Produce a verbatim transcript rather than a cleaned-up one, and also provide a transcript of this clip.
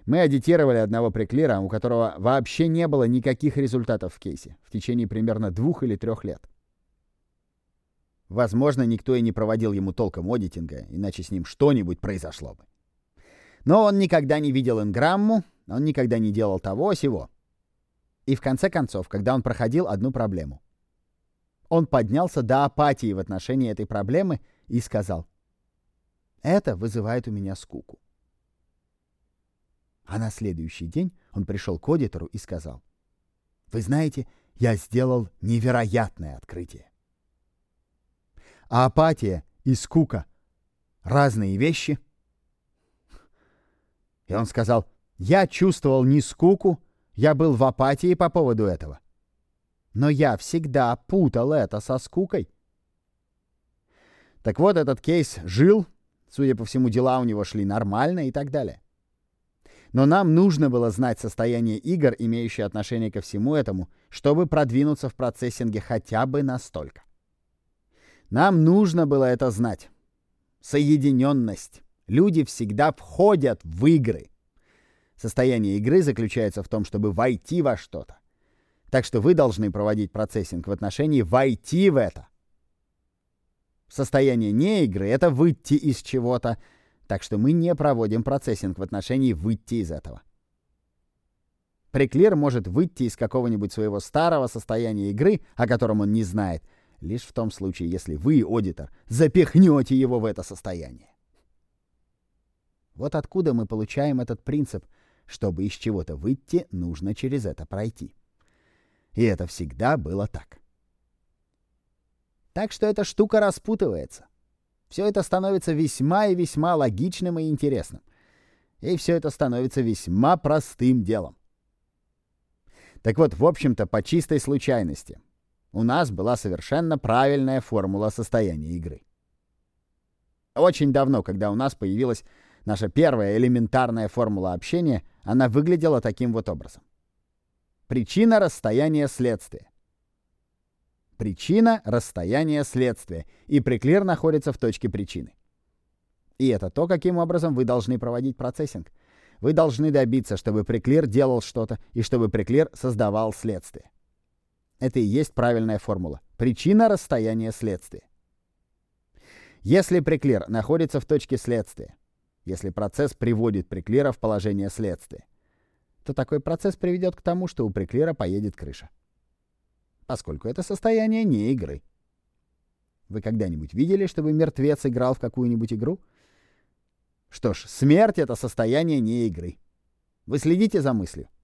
Мы аудитировали одного преклира, у которого вообще не было никаких результатов в кейсе в течение примерно двух или трех лет. Возможно, никто и не проводил ему толком аудитинга, иначе с ним что-нибудь произошло бы. Но он никогда не видел инграмму, он никогда не делал того-сего. И в конце концов, когда он проходил одну проблему, он поднялся до апатии в отношении этой проблемы и сказал: «Это вызывает у меня скуку». А на следующий день он пришел к аудитору и сказал: «Вы знаете, я сделал невероятное открытие». А апатия и скука — разные вещи. И он сказал: «Я чувствовал не скуку, я был в апатии по поводу этого. Но я всегда путал это со скукой». Так вот, этот кейс жил, судя по всему, дела у него шли нормально и так далее. Но нам нужно было знать состояние игр, имеющие отношение ко всему этому, чтобы продвинуться в процессинге хотя бы настолько. Нам нужно было это знать. Соединенность. Люди всегда входят в игры. Состояние игры заключается в том, чтобы войти во что-то. Так что вы должны проводить процессинг в отношении войти в это. Состояние не игры — это выйти из чего-то. Так что мы не проводим процессинг в отношении выйти из этого. Преклир может выйти из какого-нибудь своего старого состояния игры, о котором он не знает, лишь в том случае, если вы, аудитор, запихнете его в это состояние. Вот откуда мы получаем этот принцип: чтобы из чего-то выйти, нужно через это пройти. И это всегда было так. Так что эта штука распутывается. Все это становится весьма и весьма логичным и интересным. И все это становится весьма простым делом. Так вот, в общем-то, по чистой случайности у нас была совершенно правильная формула состояния игры. Очень давно, когда у нас появилась наша первая элементарная формула общения, она выглядела таким вот образом. Причина, расстояние, следствие. Причина, расстояние, следствие. И преклир находится в точке причины. И это то, каким образом вы должны проводить процессинг. Вы должны добиться, чтобы преклир делал что-то, и чтобы преклир создавал следствие. Это и есть правильная формула. Причина, расстояние, следствие. Если преклир находится в точке следствия, если процесс приводит преклира в положение следствия, то такой процесс приведет к тому, что у преклира поедет крыша. Поскольку это состояние не игры. Вы когда-нибудь видели, чтобы мертвец играл в какую-нибудь игру? Что ж, смерть — это состояние не игры. Вы следите за мыслью?